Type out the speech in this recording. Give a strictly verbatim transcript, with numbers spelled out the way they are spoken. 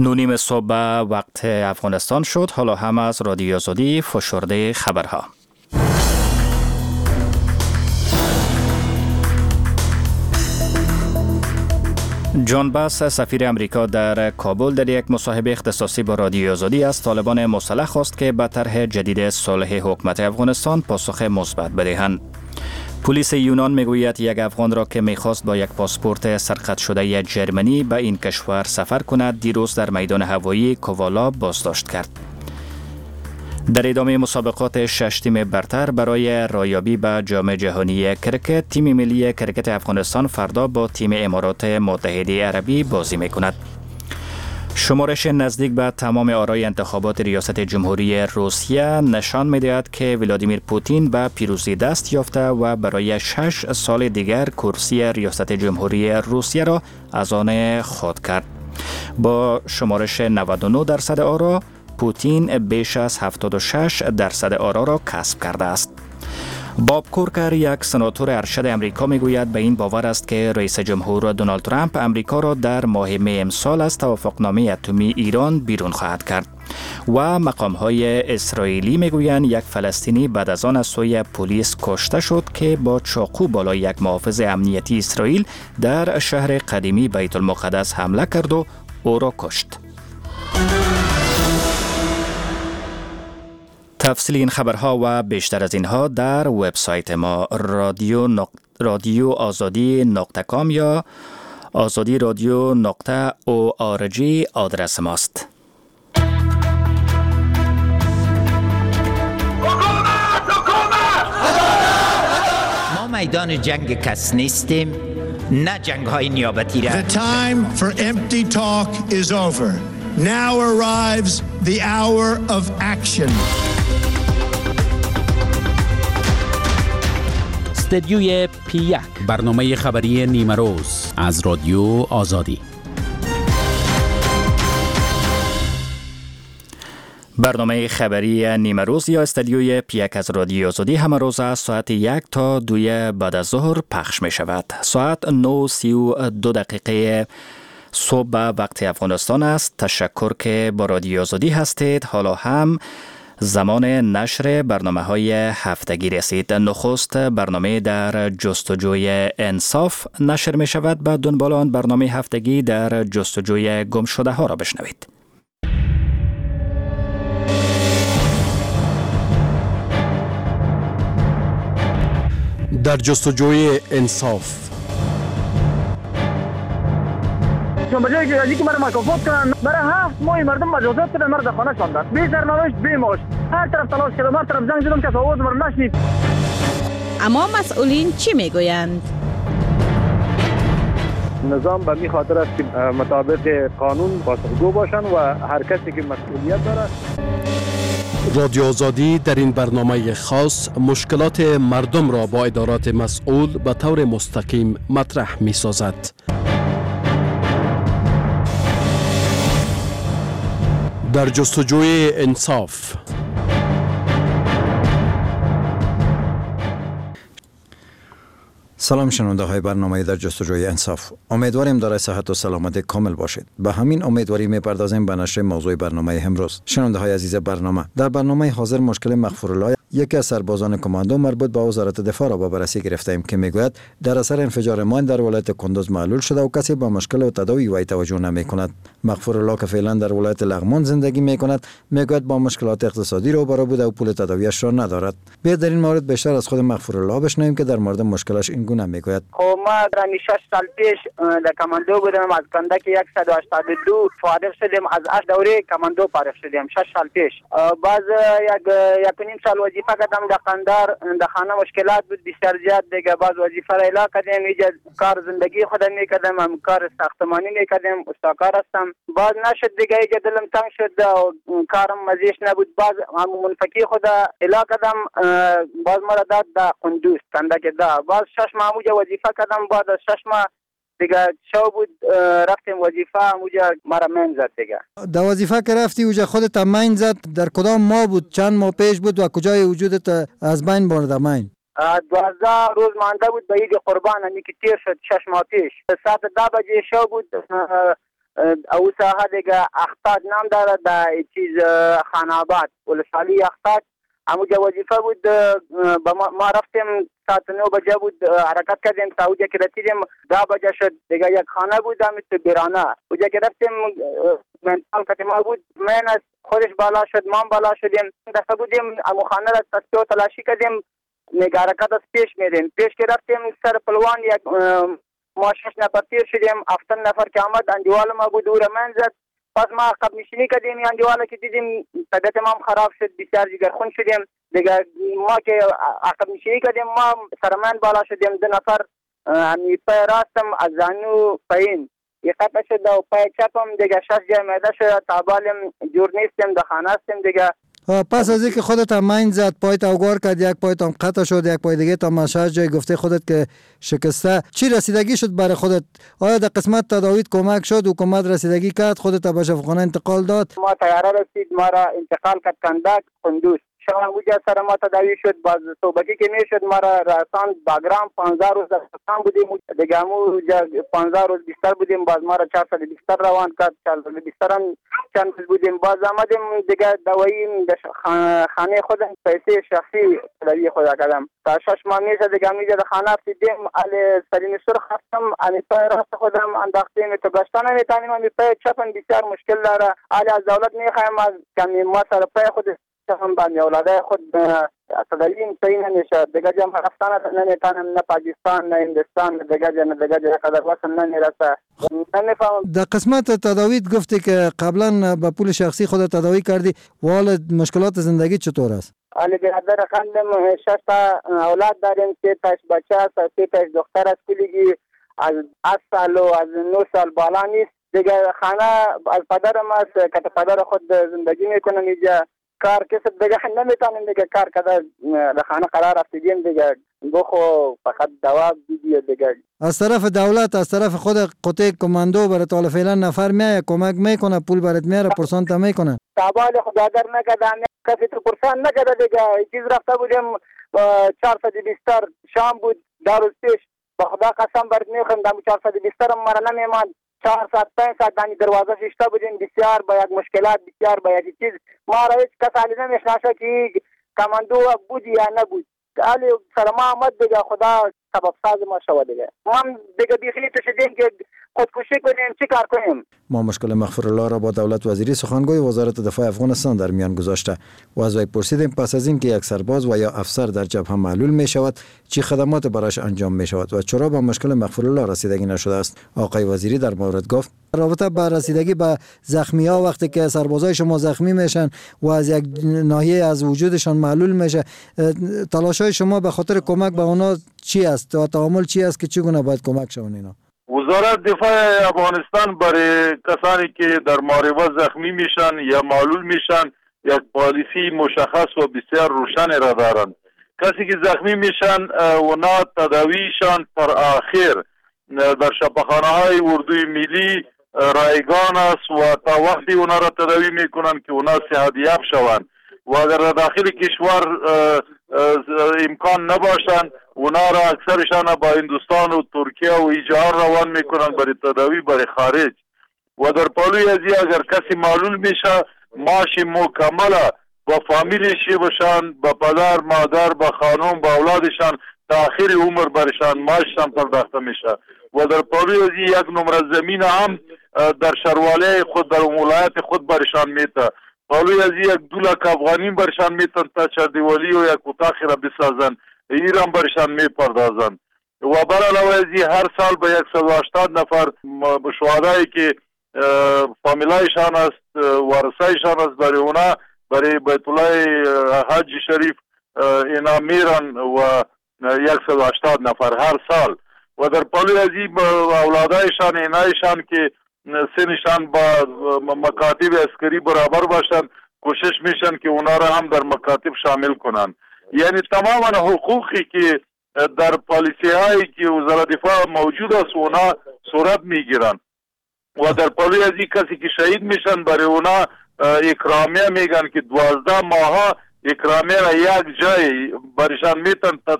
نونیم صبح وقت افغانستان شد. حالا هم از رادیو آزادی فشرده خبرها. جان باس سفیر امریکا در کابل در یک مصاحبه اختصاصی با رادیو آزادی از طالبان مسلح خواست که به طرح جدید صلح حکومت افغانستان پاسخ مثبت بدهند. پلیس یونان میگوید یک افغان را که میخواست با یک پاسپورت سرقت شده جرمنی به این کشور سفر کند دیروز در میدان هوایی کوالا بازداشت کرد. در ادامه مسابقات شش تیم برتر برای رایابی به جام جهانی کرکت، تیم ملی کرکت افغانستان فردا با تیم امارات متحده عربی بازی میکند. شمارش نزدیک به تمام آرای انتخابات ریاست جمهوری روسیه نشان می‌دهد که ولادیمیر پوتین به پیروزی دست یافته و برای شش سال دیگر کرسی ریاست جمهوری روسیه را از آن خود کرد. با شمارش نود و نه درصد آرا، پوتین بیش از هفتاد و شش درصد آرا را کسب کرده است. باب کورکر، یک سناتور ارشد امریکا، میگوید به این باور است که رئیس جمهور دونالد ترامپ امریکا را در ماه می امسال از توافقنامه اتمی ایران بیرون خواهد کرد و مقام‌های اسرائیلی میگویند یک فلسطینی بعد از آن از سوی پلیس کشته شد که با چاقو بالای یک محافظ امنیتی اسرائیل در شهر قدیمی بیت المقدس حمله کرد و او را کشت. تفصیل این خبرها و بیشتر از اینها در وبسایت ما رادیو نق... رادیو آزادی نقطه کام یا آزادی رادیو نقطه او آر جی آدرس ماست. ما میدان جنگ کس نیستیم، نه جنگ های نیابتی را. The time for empty talk is over. Now arrives the hour of action. استدیوی پی یک، برنامه خبری نیمه روز از رادیو آزادی. برنامه خبری نیمه روز یا استدیوی پی یک از رادیو آزادی همه روز از ساعت یک تا دوی بعد از ظهر پخش می شود. ساعت نه سی و دو دقیقه صبح وقت افغانستان است. تشکر که با رادیو آزادی هستید. حالا هم زمان نشر برنامه های هفتگی رسید. نخست برنامه در جستجوی انصاف نشر می شود. بعد دنبال آن برنامه هفتگی در جستجوی گم شده ها را بشنوید. در جستجوی انصاف بجایی که یکی مرا مکافات کنن، برای هفت ماه مردم مجازات کردن، مرا در خانه شاندن، بی سرنوشت بی معاش. هر طرف تلاش کردم، هر طرف زنگ زدم، کس آواز مرا نشنید. اما مسئولین چی میگویند؟ نظام به می خاطر است که مطابق قانون پاسخگو باشن و هر کسی که مسئولیت داره. رادیو آزادی در این برنامه خاص مشکلات مردم را با ادارات مسئول به طور مستقیم مطرح می سازد. در جستجوی انصاف. سلام شنونده های برنامه در جستجوی انصاف. امیدواریم دارای صحت و سلامت کامل باشید. به همین امیدواری میپردازیم به نشر موضوع برنامه امروز. شنونده های عزیز برنامه، در برنامه حاضر مشکل مغفورالله یکی از سربازان کماندو مربوط به وزارت دفاع را با بررسی گرفتیم که میگوید در اثر انفجار ماین در ولایت کندوز معلول شده و کسی با مشکل و تداوی وی توجه نمی کند. مغفورالله که فعلا در ولایت لغمان زندگی می کند میگوید با مشکلات اقتصادی روبرو بوده و پول تداویش را ندارد. بیا در این مورد بیشتر از خود مغفورالله بشنویم که در مورد مشکلش این گونه میگوید. خب ما در شش سال پیش در کماندو بودم، از کندک صد و هشتاد و دو فارغ شدیم، از اش دوره کماندو فارغ شدیم شش سال پیش. باز یک یک نیم سال وظیفه کردم در قندار، در خانه مشکلات بود بسیار زیاد دیگه. باز وظیفه را اعلام کردم، اینجا کار زندگی خودم میکردم، هم کار ساختمانی میکردم، استاکار هستم. باز نشد دیگه، اینجا دلم تنگ شد و کارم مزیش نبود. باز هم منفکی خود اعلام کردم، باز مرا داد در قندوز کندک دا. باز شش ماه اونجا وظیفه کردم. بعد از شش ماه دیگه شو بود رفتیم وظیفه، اونجا مرا من زد دیگه. در وظیفه که رفتی اونجا خودت من زد، در کدام ماه بود؟ چند ماه پیش بود و کجای وجودت از بین برد من؟ دوازده روز مانده بود به عید قربان، یعنی که تیر شد شش ماه پیش. ساعت ده بجه شو بود، او ساحه دیگه اختاد نام داره در چیز خاناباد ولسوالی اختاد. همو جا وظیفه بود ما رفتیم ساعت نو بجه بود حرکت کردیم تا اوجا که رسیدیم ده بجه شد دیگه. یک خانه بود همین تو بیرانه اوجا که رفتیم منطقه کتیما بود من از خودش بالا شد ما بالا شدیم دسته بودیم همو خانه را تسکیو تلاشی کردیم نگه حرکت از پیش میدیم. پیش که رفتیم سر پلوان یک ما شش نفر تیر شدیم. هفتن نفر که آمد اندیوال ما بود دور من زد. پس ما عقب نشینی کردیم اندیوالا که دیدیم طبیعت ما خراب شد بسیار جگرخون شدیم دیگه. ما که عقب نشینی کردیم ما سرمن بالا شدیم. دو نفر همی پای راستم از زانو پایین یک قطع شد و پای چپم دیگه شش جای میده شد. تابالم جور نیستیم دخانه هستیم دیگه. پس از اینکه خودت هم مین زد پایت اوگار کرد یک پایت هم قطع شد یک پای دیگه تا مشهد جای گفته خودت که شکسته چی رسیدگی شد برای خودت؟ آیا در قسمت تداویت کمک شد حکومت رسیدگی کرد خودت به شفاخانه انتقال داد؟ ما تیاره رسید ما را انتقال کرد کندک قندوز شما اوجا سر ما تداوی شد. باز صوبتی که میشد ما را رساند باگرام پانزده روز در رسان بودیم دیگه. همو پانزده روز بیشتر بودیم. باز ما را چهارصد بیشتر روان کرد. چهارصد بیشتر هم چند روز بودیم. باز آمدیم دیگه دوایی خانه خودم پیسه شخصی تداوی خود کردم تا شش ماه میشه دیگه. همیجا در خانه رسیدیم ال سرین سرخ هستم امی پای راست خودم انداختیم تو گشتن نمیتونیم. امی پای چپن بسیار مشکل داره. ال از دولت میخوایم از کمی ما سر پای خود هم با اولاده خود تداویم صحیح نمیشه دیگه. جمع رفتن نمیتونم نه پاکستان نه هندوستان دیگه جا نه دیگه جا قدر واسه نمیرسه. نمیفهم در قسمت تداویت گفتی که قبلا با پول شخصی خود تداوی کردی و مشکلات زندگی چطور است؟ علی برادر خندم شش تا اولاد داریم. سه تاش بچه است سه تاش دختر است. کلیگی از هشت سال و از نه سال بالا نیست دیگه. خانه از پدرم است که پدر خود زندگی میکنم اینجا. کار کسب دیگه نمیتونیم دیگه کار کده در خانه قرار رفتیم دیگه. بخو فقط دوا دیگه دیگه. از طرف دولت از طرف خود قطعه کماندو برای تا فعلا نفر میایه کمک میکنه پول برات میاره پرسان تا میکنه؟ تابال خدا در نکردم کسی تو پرسان نکرده دیگه. چیز رفته بودیم چهارصد بیستر شام بود در روز پیش با خدا قسم برات میخوام دم چهارصد بیستر مرا نمیمان. چهار ساعت پنج ساعت دانی دروازه ششته بودیم بسیار با یک مشکلات بسیار با یک چیز. ما را هیچ کس علی نمیشناسه که کماندو بود یا نبود. علی سلام آمد دیگه خدا سبب ساز ما شود دیگه. ما هم دیگه بیخیلی تو شدیم که خودکشی کنیم چی کار کنیم. ما مشکل مغفرالله را با دولت وزیری سخنگوی وزارت دفاع افغانستان در میان گذاشته و از وی پرسیدیم پس از اینکه یک سرباز و یا افسر در جبهه معلول می شود چی خدمات برایش انجام می شود و چرا با مشکل مغفرالله رسیدگی نشده است. آقای وزیری در مورد گفت رابطه با رسیدگی به زخمی ها وقتی که سربازای شما زخمی میشن و از یک ناحیه از وجودشان معلول میشه تلاشای شما به خاطر کمک به اونا چی است و تعامل چی است که چگونه باید کمک شون اینا؟ وزارت دفاع افغانستان برای کسانی که در ماریوا زخمی میشن یا معلول میشن یک پالیسی مشخص و بسیار روشن را دارند. کسی که زخمی میشن اونا تداویشان پر آخر در شفاخانه های اردوی ملی رایگان است و تا وقتی اونا را تداوی میکنن که اونا صحتیاب شوند و اگر داخل کشور امکان نباشن اونا را اکثرشان با هندوستان و ترکیه و ایجار روان میکنن برای تداوی برای خارج و در پالوی ازی اگر کسی معلول میشه معاش مکمله با فامیلشی باشن با پدر مادر با خانم با اولادشان تا آخر عمر برشان معاششان پرداخته میشه و در پالوی ازی یک نمره زمین هم در شرواله خود در ولایت خود برشان میته. پالوی ازی یک دو لک افغانی برشان میتن تا چردیوالی و یک اتاقی را بسازن ایران برشان میپردازن و بر علاوه ازی هر سال به صد و هشتاد نفر شهدایی که فامیلایشان است وارثایشان است برای اونا برای بیت الله حج شریف اینا میرن و صد و هشتاد نفر هر سال و در پالوی ازی اولادایشان اینایشان که سنشان با مکاتب عسکری برابر باشند کوشش میشن که اونا را هم در مکاتب شامل کنن. یعنی تماما حقوقی که در پالیسی هایی که وزارت دفاع موجود است اونا صورت میگیرن و در پالوی ازی کسی که شهید میشن برای اونا اکرامیه میگن که دوازده ماه اکرامیه را یک جای برشان میتن تا